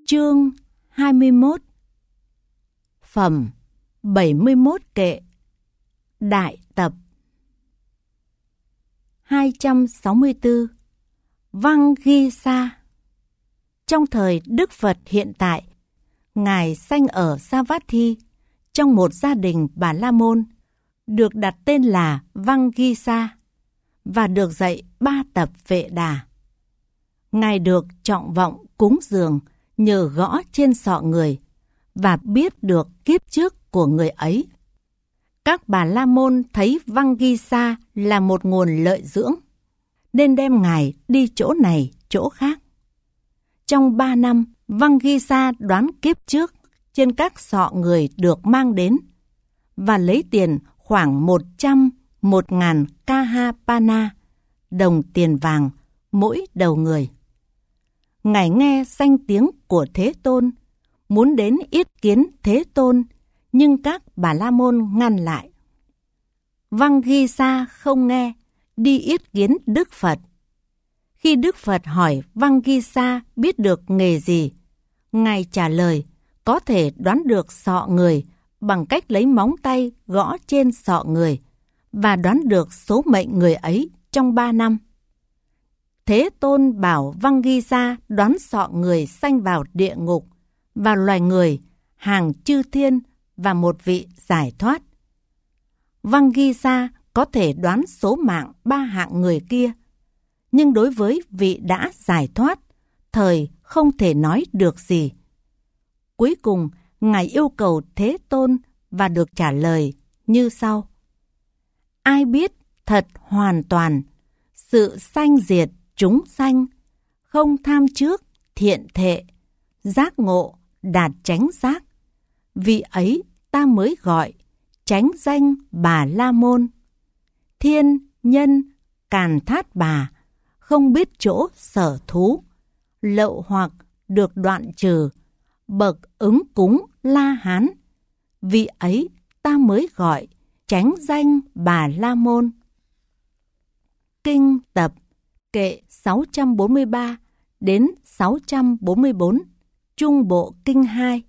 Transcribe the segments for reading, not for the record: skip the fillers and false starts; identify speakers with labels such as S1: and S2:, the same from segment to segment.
S1: Chương 21. Phẩm 71 kệ. Đại tập 264. Vangisa. Trong thời Đức Phật hiện tại, Ngài sanh ở Savatthi trong một gia đình Bà La Môn, được đặt tên là Vangisa và được dạy 3 tập Vệ Đà. Ngài được trọng vọng cúng dường nhờ gõ trên sọ người và biết được kiếp trước của người ấy. Các Bà La Môn thấy Vangisa là một nguồn lợi dưỡng, nên đem Ngài đi chỗ này chỗ khác. Trong 3 năm, Vangisa đoán kiếp trước trên các sọ người được mang đến và lấy tiền khoảng 1.000 kahapana, đồng tiền vàng, mỗi đầu người. Ngài nghe danh tiếng của Thế Tôn, muốn đến yết kiến Thế Tôn, nhưng các Bà La Môn ngăn lại. Vangisa không nghe, đi yết kiến Đức Phật. Khi Đức Phật hỏi Vangisa biết được nghề gì, Ngài trả lời có thể đoán được sọ người bằng cách lấy móng tay gõ trên sọ người và đoán được số mệnh người ấy trong 3 năm. Thế Tôn bảo Vangisa đoán sọ người sanh vào địa ngục, và loài người, hàng chư thiên và một vị giải thoát. Vangisa có thể đoán số mạng 3 hạng người kia, nhưng đối với vị đã giải thoát, thời không thể nói được gì. Cuối cùng, Ngài yêu cầu Thế Tôn và được trả lời như sau. Ai biết thật hoàn toàn, sự sanh diệt chúng sanh, không tham trước, thiện thệ, giác ngộ, đạt chánh giác, vị ấy ta mới gọi chánh danh Bà La Môn. Thiên, nhân, càn thát bà, không biết chỗ sở thú, lậu hoặc được đoạn trừ, bậc ứng cúng La Hán, vị ấy ta mới gọi chánh danh Bà La Môn. Kinh tập kệ 643 đến 644, Trung Bộ Kinh 2.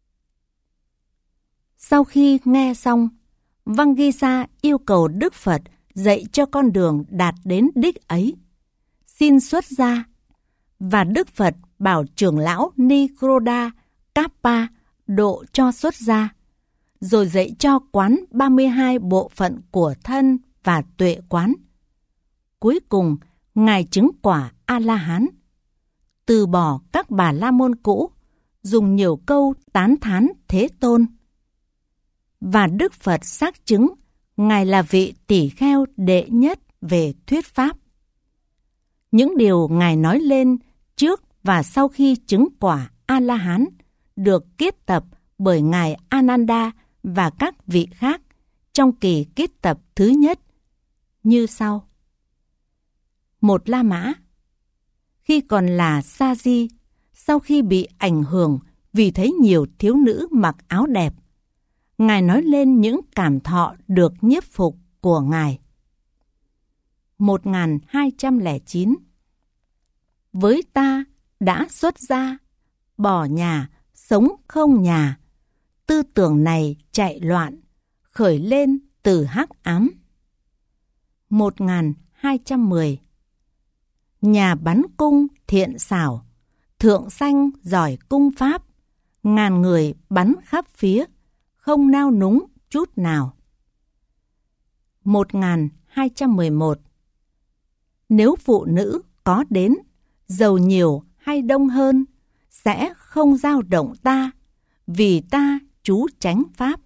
S1: Sau khi nghe xong, Vangisa yêu cầu Đức Phật dạy cho con đường đạt đến đích ấy. Xin xuất gia, và Đức Phật bảo trưởng lão Nikroda Kappa độ cho xuất gia, rồi dạy cho quán 32 bộ phận của thân và tuệ quán. Cuối cùng, Ngài chứng quả A-la-hán, từ bỏ các Bà La Môn cũ, dùng nhiều câu tán thán Thế Tôn. Và Đức Phật xác chứng Ngài là vị tỷ kheo đệ nhất về thuyết pháp. Những điều Ngài nói lên trước và sau khi chứng quả A-la-hán được kết tập bởi Ngài Ananda và các vị khác trong kỳ kết tập thứ nhất như sau. Một La Mã. Khi còn là Sa Di, sau khi bị ảnh hưởng vì thấy nhiều thiếu nữ mặc áo đẹp, Ngài nói lên những cảm thọ được nhiếp phục của Ngài. 1209. Với ta đã xuất gia, bỏ nhà, sống không nhà, tư tưởng này chạy loạn, khởi lên từ hắc ám. 1210. Nhà bắn cung thiện xảo, thượng sanh giỏi cung pháp, ngàn người bắn khắp phía, không nao núng chút nào. 1211. Nếu phụ nữ có đến, giàu nhiều hay đông hơn, sẽ không dao động ta, vì ta trú chánh pháp.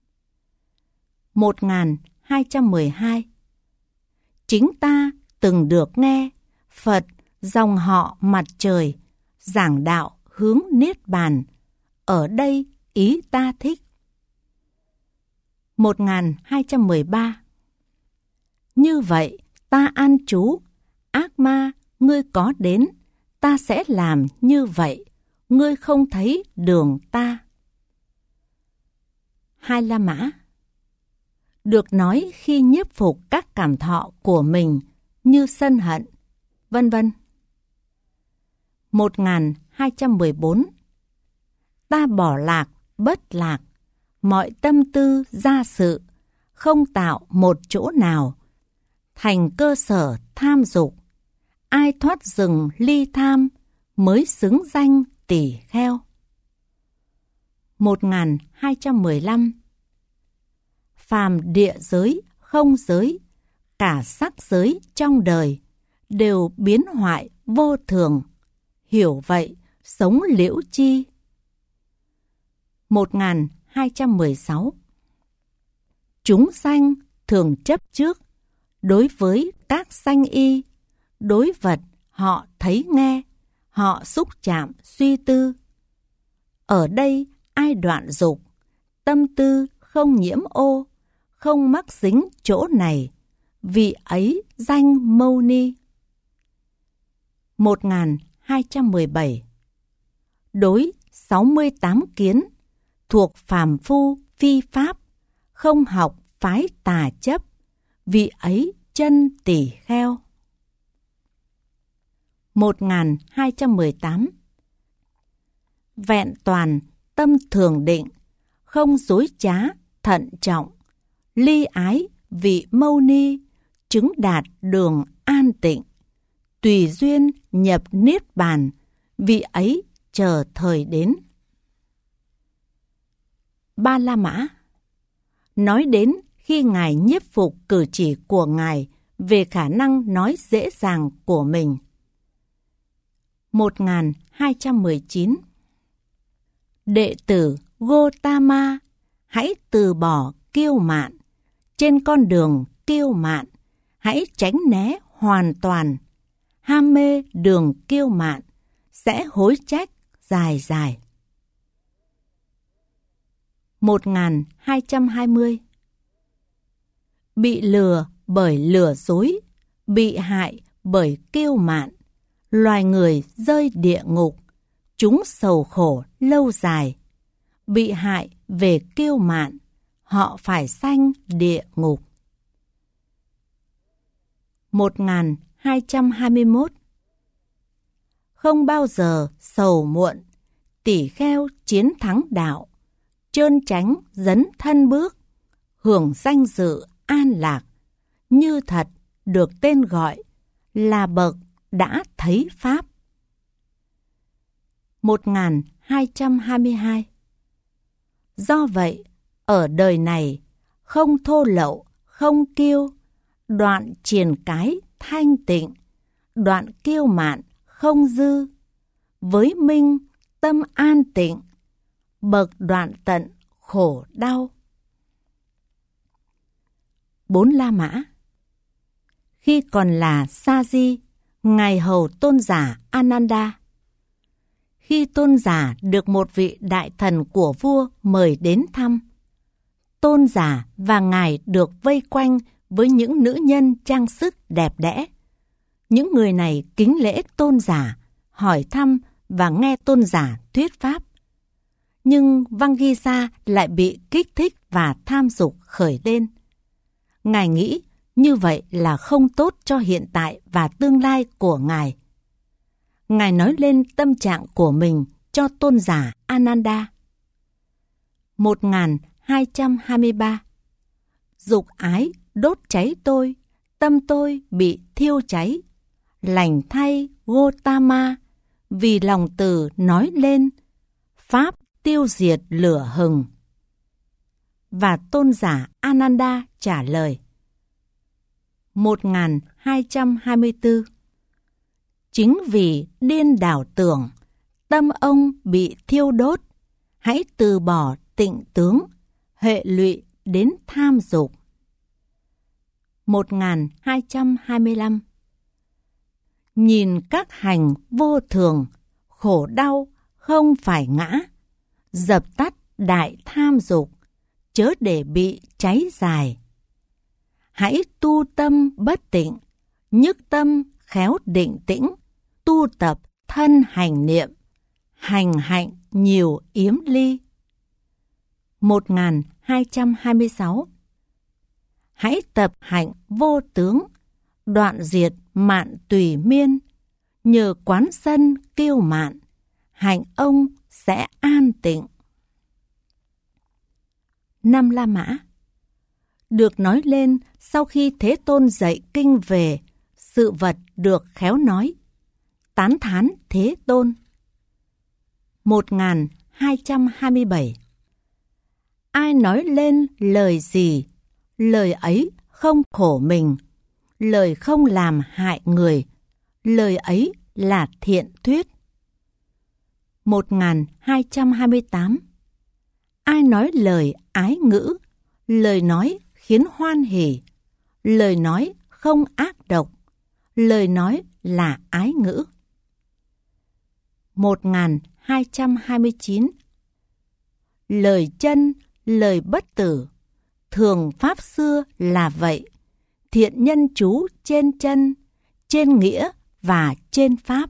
S1: 1212. Chính ta từng được nghe Phật dòng họ mặt trời giảng đạo hướng niết bàn, ở đây ý ta thích. 1213. Như vậy ta an trú, ác ma ngươi có đến, ta sẽ làm như vậy, ngươi không thấy đường ta. 2 La Mã. Được nói khi nhiếp phục các cảm thọ của mình như sân hận, vân vân. 1214. ta bỏ lạc, bất lạc, mọi tâm tư gia sự, không tạo một chỗ nào, thành cơ sở tham dục. Ai thoát rừng ly tham, mới xứng danh tỷ kheo. 1215. Phàm địa giới, không giới, cả sắc giới trong đời, đều biến hoại vô thường. Hiểu vậy, sống liễu chi. 1216. Chúng sanh thường chấp trước, đối với các sanh y, đối vật họ thấy nghe, họ xúc chạm suy tư. Ở đây ai đoạn dục, tâm tư không nhiễm ô, không mắc dính chỗ này, vị ấy danh Mâu Ni. 1217. Đối 68 kiến, thuộc phàm phu phi pháp, không học phái tà chấp, vị ấy chân tỷ kheo. 1218. Vẹn toàn tâm thường định, không dối trá thận trọng, ly ái vị Mâu Ni, chứng đạt đường an tịnh, tùy duyên nhập niết bàn, vị ấy chờ thời đến. Ba La Mã nói đến khi Ngài nhiếp phục cử chỉ của Ngài về khả năng nói dễ dàng của mình. 1219. Đệ tử Gotama, hãy từ bỏ kiêu mạn, trên con đường kiêu mạn, hãy tránh né hoàn toàn. Ham mê đường kiêu mạn, sẽ hối trách dài dài. 1220. Bị lừa bởi lừa dối, bị hại bởi kiêu mạn, loài người rơi địa ngục, chúng sầu khổ lâu dài. Bị hại về kiêu mạn, họ phải sanh địa ngục. 1221. Không bao giờ sầu muộn, tỷ kheo chiến thắng đạo, trơn tránh dấn thân bước, hưởng danh dự an lạc, như thật được tên gọi là bậc đã thấy pháp. 1222. Do vậy, ở đời này, không thô lậu, không kiêu, đoạn triền cái thanh tịnh, đoạn kiêu mạn không dư, với minh tâm an tịnh, bậc đoạn tận khổ đau. 4 La Mã. Khi còn là Sa Di, Ngài hầu tôn giả Ananda. Khi tôn giả được một vị đại thần của vua mời đến thăm, tôn giả và Ngài được vây quanh với những nữ nhân trang sức đẹp đẽ. Những người này kính lễ tôn giả, hỏi thăm và nghe tôn giả thuyết pháp. Nhưng Vangisa lại bị kích thích và tham dục khởi lên. Ngài nghĩ như vậy là không tốt cho hiện tại và tương lai của Ngài. Ngài nói lên tâm trạng của mình cho tôn giả Ananda. 1223. Dục ái đốt cháy tôi, tâm tôi bị thiêu cháy. Lành thay Gotama, vì lòng từ nói lên, pháp tiêu diệt lửa hừng. Và tôn giả Ananda trả lời. 1224. Chính vì điên đảo tưởng, tâm ông bị thiêu đốt, hãy từ bỏ tịnh tướng, hệ lụy đến tham dục. 1225. Nhìn các hành vô thường, khổ đau không phải ngã, dập tắt đại tham dục, chớ để bị cháy dài. Hãy tu tâm bất tịnh, nhức tâm khéo định tĩnh, tu tập thân hành niệm, hành hạnh nhiều yếm ly. 1226. Hãy tập hạnh vô tướng, đoạn diệt mạn tùy miên, nhờ quán sân kiêu mạn, hạnh ông sẽ an tịnh. 5 La Mã được nói lên sau khi Thế Tôn dạy kinh về sự vật được khéo nói, tán thán Thế Tôn. 1227 ai nói lên lời gì, lời ấy không khổ mình, lời không làm hại người, lời ấy là thiện thuyết. 1228 ai nói lời ái ngữ, lời nói khiến hoan hỉ, lời nói không ác độc, lời nói là ái ngữ. 1229 lời chân, lời bất tử, thường pháp xưa là vậy, thiện nhân chú trên chân, trên nghĩa và trên pháp.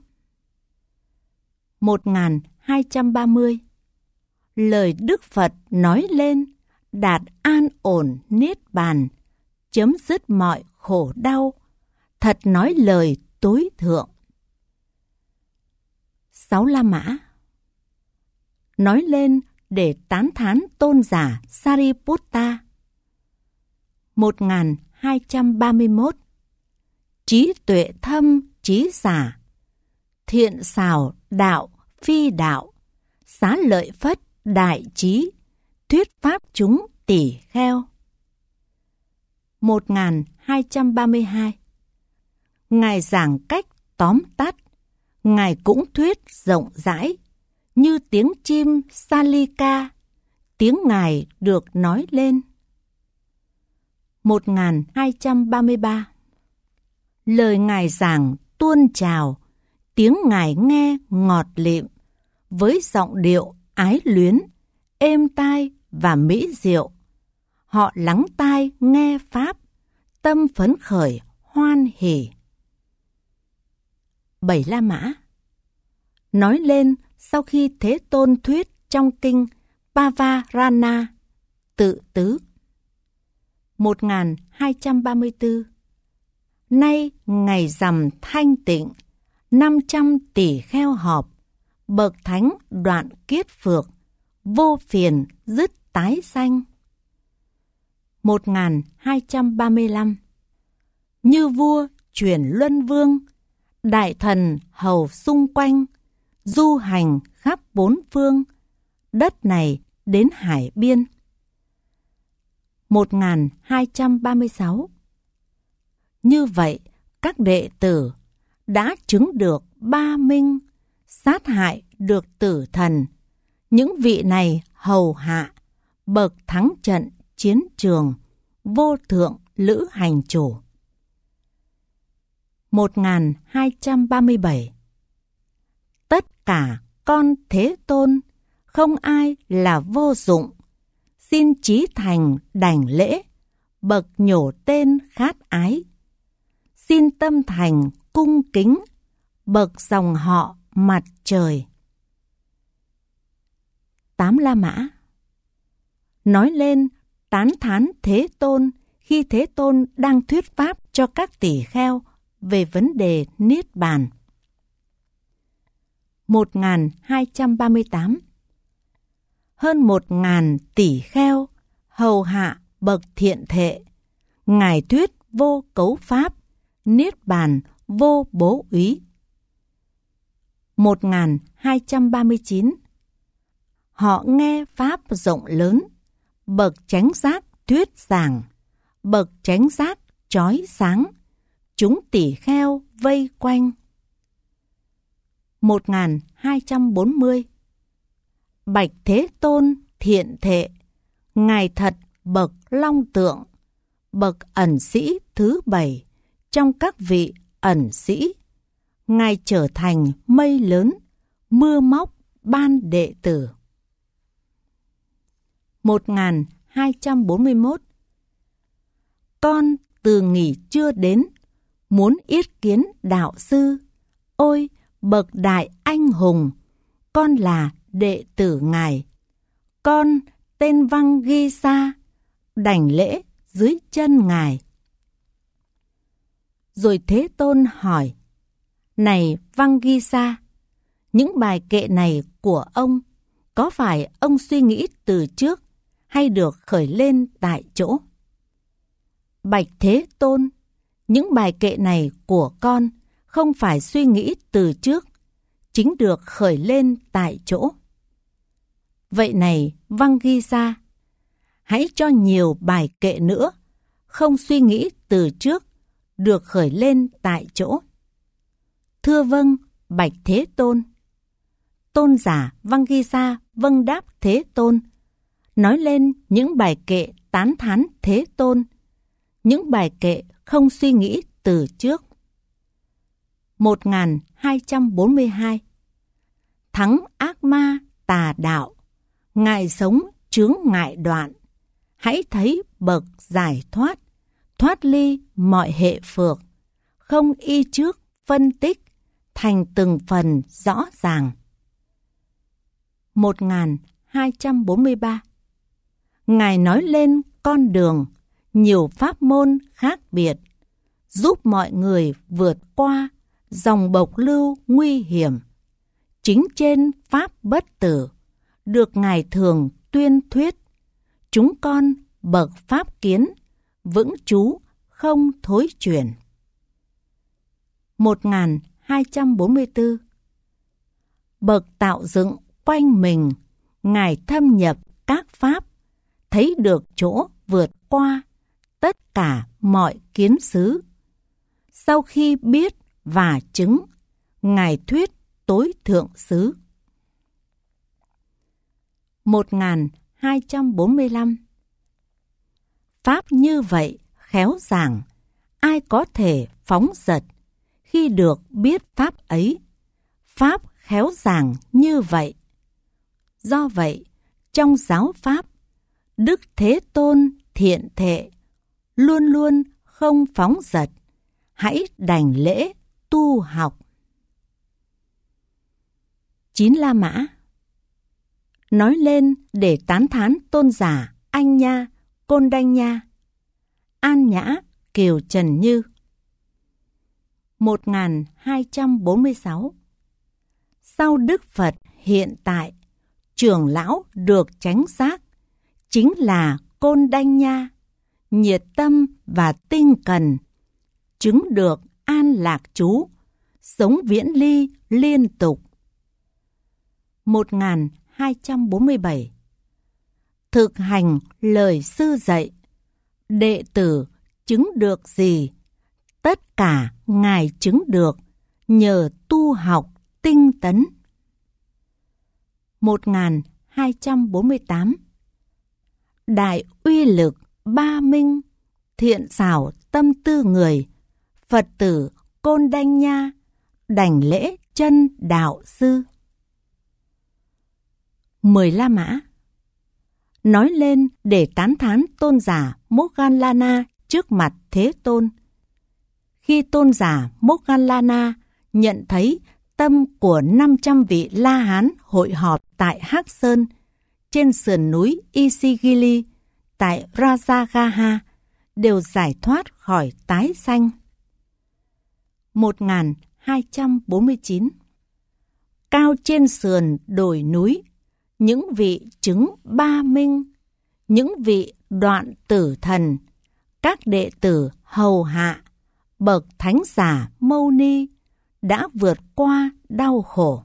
S1: 1230 lời Đức Phật nói lên, đạt an ổn niết bàn, chấm dứt mọi khổ đau, thật nói lời tối thượng. 6 La Mã nói lên để tán thán tôn giả Sariputta. 1231 trí tuệ thâm trí giả, thiện xảo đạo phi đạo, xá lợi phất đại trí, thuyết pháp chúng tỷ kheo. 1232 Ngài giảng cách tóm tắt, Ngài cũng thuyết rộng rãi, như tiếng chim Salika, tiếng Ngài được nói lên. 1233 lời Ngài giảng tuôn trào, tiếng Ngài nghe ngọt lịm, với giọng điệu ái luyến, êm tai và mỹ diệu. Họ lắng tai nghe pháp, tâm phấn khởi hoan hỉ. 7 La Mã nói lên sau khi Thế Tôn thuyết trong kinh Pavarana tự tứ. 1234 nay ngày rằm thanh tịnh, 500 tỷ kheo họp, bậc thánh đoạn kiết phược, vô phiền dứt tái sanh. 1235 như vua chuyển luân vương, đại thần hầu xung quanh, du hành khắp bốn phương, đất này đến hải biên. 1236 như vậy các đệ tử đã chứng được ba minh, sát hại được tử thần. Những vị này hầu hạ, bậc thắng trận chiến trường, vô thượng lữ hành chủ. 1237 tất cả con Thế Tôn, không ai là vô dụng, xin chí thành đảnh lễ, bậc nhổ tên khát ái. Xin tâm thành cung kính, bậc dòng họ mặt trời. 8 La Mã nói lên tán thán Thế Tôn khi Thế Tôn đang thuyết pháp cho các tỷ kheo về vấn đề Niết Bàn. 1238 hơn 1000 tỷ kheo hầu hạ bậc thiện thệ, Ngài thuyết vô cấu pháp, Niết Bàn vô bố úy. 1239 họ nghe pháp rộng lớn, bậc chánh giác thuyết giảng, bậc chánh giác chói sáng, chúng tỷ kheo vây quanh. 1240 bạch Thế Tôn thiện thệ, Ngài thật bậc long tượng, bậc ẩn sĩ thứ 7 trong các vị ẩn sĩ. Ngài trở thành mây lớn, mưa móc ban đệ tử. 1241 con từ nghỉ trưa đến, muốn yết kiến đạo sư. Ôi bậc đại anh hùng, con là đệ tử Ngài. Con tên Vangisa, đảnh lễ dưới chân Ngài. Rồi Thế Tôn hỏi: này Vangisa, những bài kệ này của ông có phải ông suy nghĩ từ trước hay được khởi lên tại chỗ? Bạch Thế Tôn, những bài kệ này của con không phải suy nghĩ từ trước, chính được khởi lên tại chỗ. Vậy này, Vangisa, hãy cho nhiều bài kệ nữa, không suy nghĩ từ trước, được khởi lên tại chỗ. Thưa vâng, bạch Thế Tôn. Tôn giả Vangisa vâng đáp Thế Tôn, nói lên những bài kệ tán thán Thế Tôn, những bài kệ không suy nghĩ từ trước. 1242. Thắng ác ma tà đạo, ngài sống chướng ngại đoạn, hãy thấy bậc giải thoát, thoát ly mọi hệ phược, không y trước phân tích, thành từng phần rõ ràng. 1243. Ngài nói lên con đường, nhiều pháp môn khác biệt, giúp mọi người vượt qua dòng bộc lưu nguy hiểm. Chính trên pháp bất tử, được Ngài thường tuyên thuyết, chúng con bậc pháp kiến, vững trú không thối chuyển. 1244. Bậc tạo dựng quanh mình, Ngài thâm nhập các pháp, thấy được chỗ vượt qua tất cả mọi kiến xứ. Sau khi biết và chứng, Ngài thuyết tối thượng xứ. 1245. Pháp như vậy khéo giảng, ai có thể phóng dật khi được biết pháp ấy. Pháp khéo giảng như vậy. Do vậy, trong giáo pháp, Đức Thế Tôn thiện thệ, luôn luôn không phóng dật, hãy đảnh lễ tu học. 9 La Mã. Nói lên để tán thán tôn giả Anh Nha, Côn Đanh Nha, An Nhã, Kiều Trần Như. 1246. Sau Đức Phật hiện tại, trưởng lão được chánh giác, chính là Côn Đanh Nha, nhiệt tâm và tinh cần, chứng được an lạc trú, sống viễn ly liên tục. 1247. Thực hành lời sư dạy, đệ tử chứng được gì, tất cả Ngài chứng được nhờ tu học tinh tấn. 1248. Đại uy lực ba minh, thiện xảo tâm tư người, Phật tử Côn Đanh Nha, đảnh lễ chân đạo sư. 10 La Mã. Nói lên để tán thán tôn giả Moggallana trước mặt Thế Tôn. Khi tôn giả Moggallana nhận thấy tâm của 500 vị La Hán hội họp tại Hắc Sơn, trên sườn núi Isigili, tại Rajagaha, đều giải thoát khỏi tái sanh. 1249. Cao trên sườn đồi núi, những vị chứng ba minh, những vị đoạn tử thần, các đệ tử hầu hạ, bậc thánh giả Mâu Ni đã vượt qua đau khổ.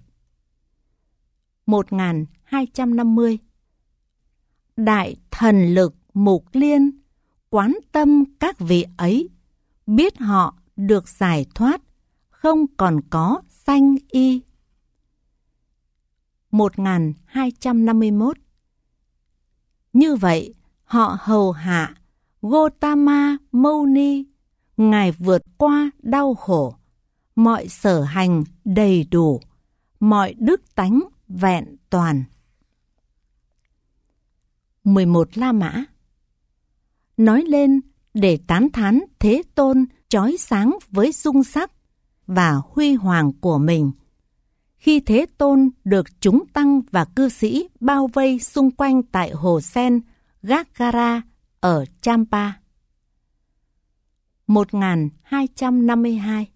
S1: 1250. Đại thần lực Mục Liên quán tâm các vị ấy, biết họ được giải thoát, không còn có sanh y. 1251. Như vậy, họ hầu hạ Gotama Mâu Ni, Ngài vượt qua đau khổ, mọi sở hành đầy đủ, mọi đức tánh vẹn toàn. 11 La Mã. Nói lên để tán thán Thế Tôn chói sáng với dung sắc và huy hoàng của mình. Khi Thế Tôn được chúng tăng và cư sĩ bao vây xung quanh tại hồ sen Gaggara ở Champa. 1252.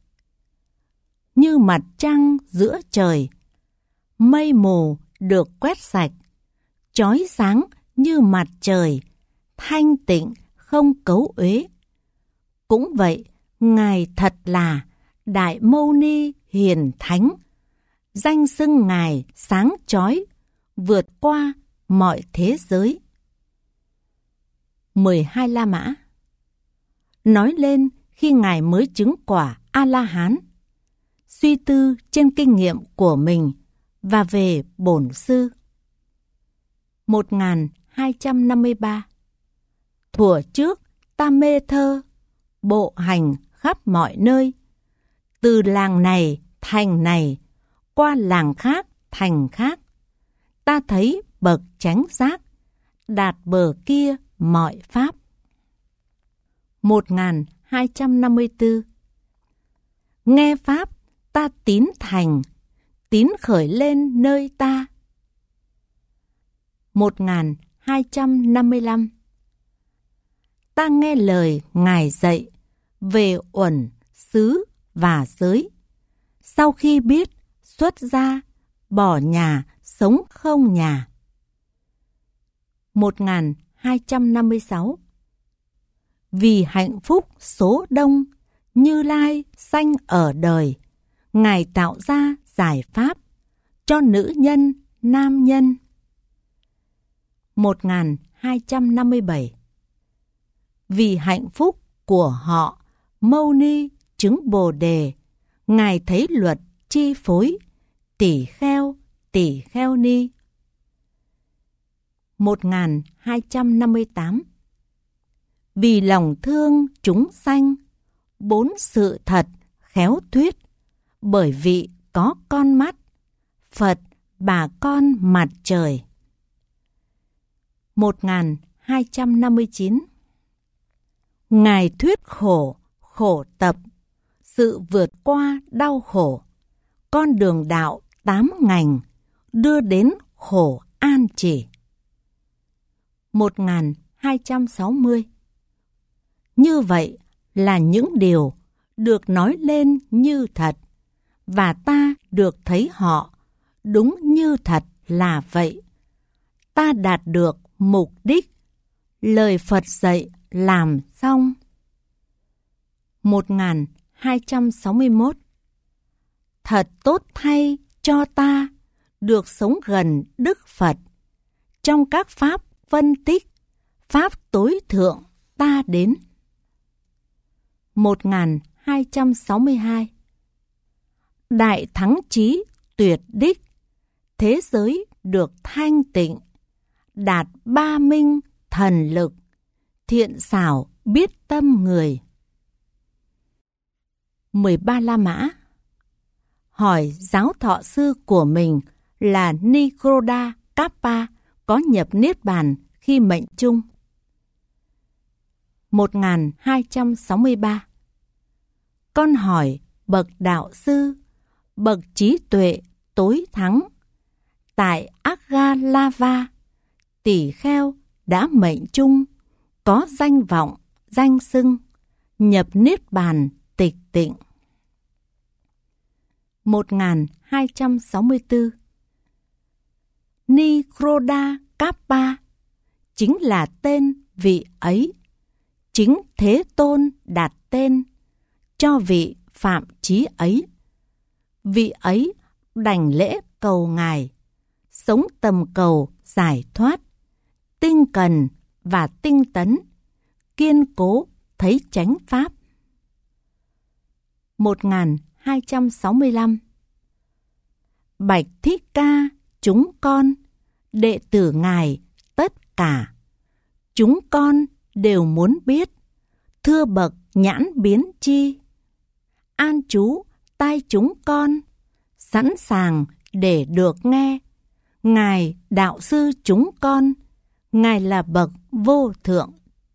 S1: Như mặt trăng giữa trời, mây mù được quét sạch, chói sáng như mặt trời, thanh tịnh không cấu uế. Cũng vậy, Ngài thật là Đại Mâu Ni Hiền Thánh, danh xưng Ngài sáng chói, vượt qua mọi thế giới. 12 La Mã nói lên khi Ngài mới chứng quả A-la-hán, suy tư trên kinh nghiệm của mình và về bổn sư. 1253 thuở trước ta mê thơ, bộ hành khắp mọi nơi, từ làng này thành này, qua làng khác thành khác, ta thấy bậc chánh giác, đạt bờ kia mọi pháp. 1254 nghe pháp ta tín thành, tín khởi lên nơi ta. 1255 ta nghe lời Ngài dạy về uẩn, xứ và giới. Sau khi biết, xuất gia, bỏ nhà, sống không nhà. 1256 vì hạnh phúc số đông, Như Lai sanh ở đời, Ngài tạo ra giải pháp cho nữ nhân, nam nhân. 1257 vì hạnh phúc của họ, Mâu Ni chứng Bồ Đề, Ngài thấy luật chi phối, tỷ kheo ni. 1258 vì lòng thương chúng sanh, bốn sự thật khéo thuyết, bởi vị có con mắt, Phật bà con mặt trời. 1259 Ngài thuyết khổ, khổ tập, sự vượt qua đau khổ, con đường đạo 8 ngành, đưa đến khổ an chỉ. 1260 như vậy là những điều được nói lên như thật, và ta được thấy họ đúng như thật là vậy. Ta đạt được mục đích, lời Phật dạy làm xong. 1261 thật tốt thay cho ta được sống gần Đức Phật, trong các pháp phân tích, pháp tối thượng ta đến. 1262 đại thắng chí tuyệt đích, thế giới được thanh tịnh, đạt ba minh thần lực, thiện xảo biết tâm người. 13 La Mã hỏi giáo thọ sư của mình là Nikroda Kappa có nhập Niết Bàn khi mệnh chung. 1263 con hỏi bậc đạo sư, bậc trí tuệ tối thắng, tại Aggalava, tỷ kheo đã mệnh chung, có danh vọng, danh xưng, nhập Niết Bàn tịch tịnh. 1264 Nikroda Kappa chính là tên vị ấy, chính Thế Tôn đặt tên cho vị phạm chí ấy. Vị ấy đảnh lễ cầu Ngài, sống tầm cầu giải thoát, tinh cần và tinh tấn, kiên cố thấy chánh pháp. 1265 bạch Thích Ca chúng con, đệ tử Ngài tất cả, chúng con đều muốn biết, thưa bậc nhãn biến chi, an trú tai chúng con, sẵn sàng để được nghe, Ngài đạo sư chúng con, Ngài là bậc vô thượng.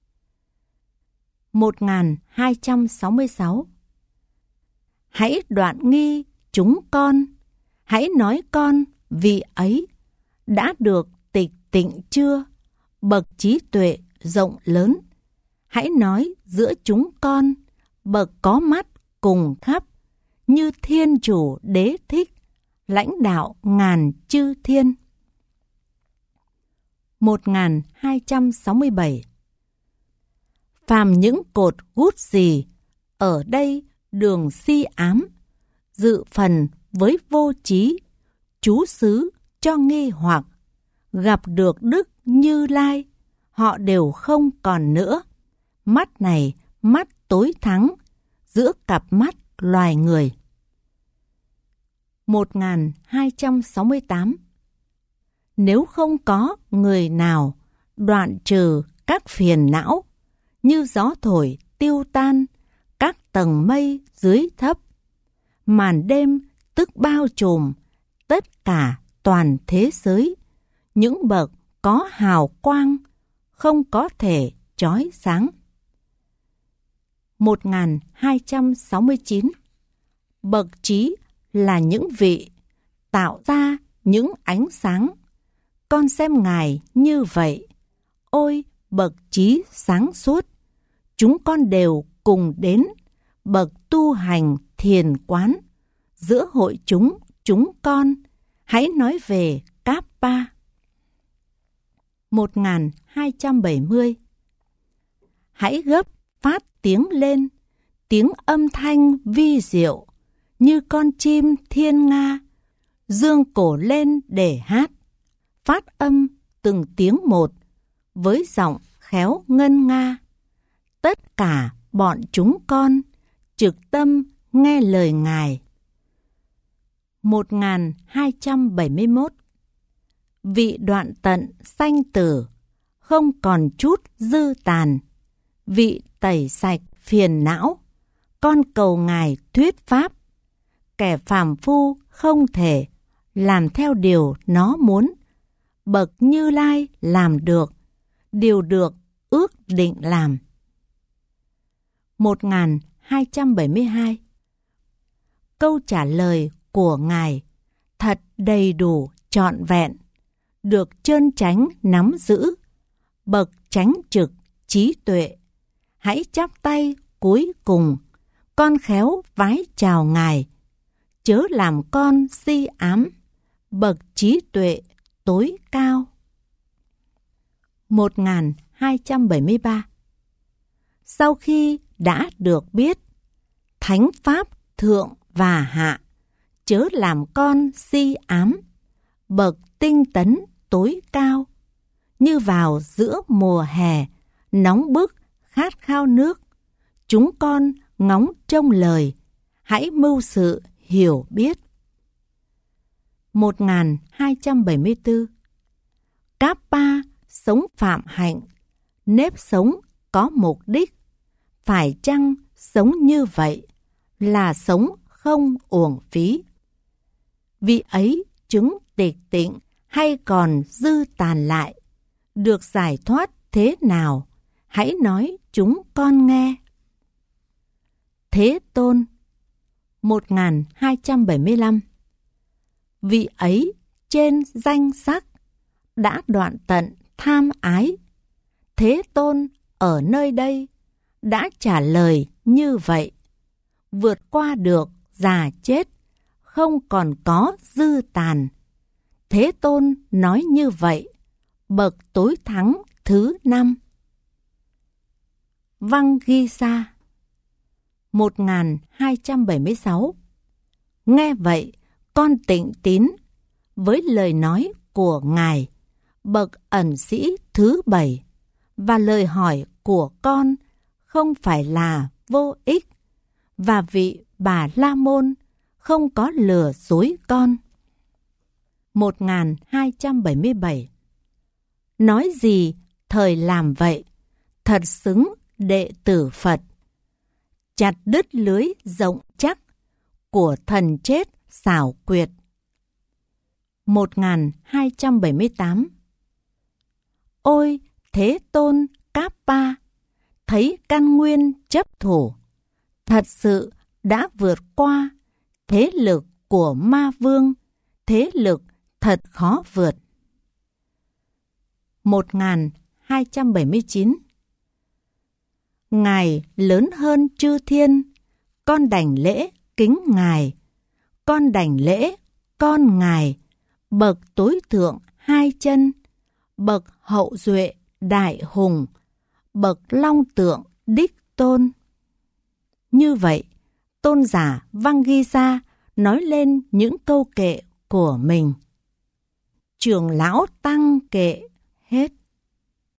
S1: 1266 hãy đoạn nghi chúng con, hãy nói con vị ấy đã được tịch tịnh chưa, bậc trí tuệ rộng lớn, hãy nói giữa chúng con, bậc có mắt cùng khắp, như thiên chủ đế thích, lãnh đạo ngàn chư thiên. 1267. Phàm những cột gút gì, ở đây đường si ám, dự phần với vô trí, chú xứ cho nghi hoặc, gặp được Đức Như Lai, họ đều không còn nữa. Mắt này, mắt tối thắng, giữa cặp mắt loài người. 1268. Nếu không có người nào đoạn trừ các phiền não, như gió thổi tiêu tan các tầng mây dưới thấp, màn đêm tức bao trùm tất cả toàn thế giới, những bậc có hào quang không có thể chói sáng. 1269. Bậc trí là những vị tạo ra những ánh sáng. Con xem Ngài như vậy. Ôi bậc trí sáng suốt, chúng con đều cùng đến bậc tu hành thiền quán. Giữa hội chúng con hãy nói về Kappa. 1270. Hãy gấp phát tiếng lên, tiếng âm thanh vi diệu, như con chim thiên nga, dương cổ lên để hát, phát âm từng tiếng một, với giọng khéo ngân nga. Tất cả bọn chúng con trực tâm nghe lời Ngài. 1271. Vị đoạn tận sanh tử, không còn chút dư tàn, vị tẩy sạch phiền não, con cầu Ngài thuyết pháp. Kẻ phàm phu không thể làm theo điều nó muốn, bậc Như Lai làm được, điều được ước định làm. 1272. Câu trả lời của Ngài thật đầy đủ trọn vẹn, được trơn chánh nắm giữ, bậc chánh trực trí tuệ. Hãy chắp tay cúi cùng, con khéo vái chào Ngài, chớ làm con si ám, bậc trí tuệ tối cao. 1273. Sau khi đã được biết thánh pháp thượng và hạ, chớ làm con si ám, bậc tinh tấn tối cao. Như vào giữa mùa hè nóng bức khát khao nước, chúng con ngóng trông lời, hãy mưu sự hiểu biết. 1274. Kappa sống phạm hạnh, nếp sống có mục đích. Phải chăng sống như vậy là sống không uổng phí? Vị ấy chứng tịch tịnh hay còn dư tàn lại, được giải thoát thế nào? Hãy nói chúng con nghe. Thế Tôn. 1275. Vị ấy trên danh sắc đã đoạn tận tham ái. Thế Tôn ở nơi đây đã trả lời như vậy, vượt qua được già chết, không còn có dư tàn. Thế Tôn nói như vậy, bậc tối thắng thứ 5. Văng-ghi-sa. 1276. Nghe vậy, con tịnh tín với lời nói của Ngài, bậc ẩn sĩ thứ 7, và lời hỏi của con không phải là vô ích, và vị Bà La Môn không có lừa dối con. 1277. Nói gì thời làm vậy, thật xứng đệ tử Phật. Chặt đứt lưới rộng chắc của thần chết xảo quyệt. 1278. Ôi Thế Tôn Kappa, thấy căn nguyên chấp thủ, thật sự đã vượt qua thế lực của ma vương, thế lực thật khó vượt. 1279. Ngài lớn hơn chư thiên, con đảnh lễ kính Ngài. Con đảnh lễ con Ngài, bậc tối thượng hai chân, bậc hậu duệ đại hùng, bậc long tượng đích tôn. Như vậy, tôn giả Vangisa nói lên những câu kệ của mình. Trưởng lão tăng kệ hết.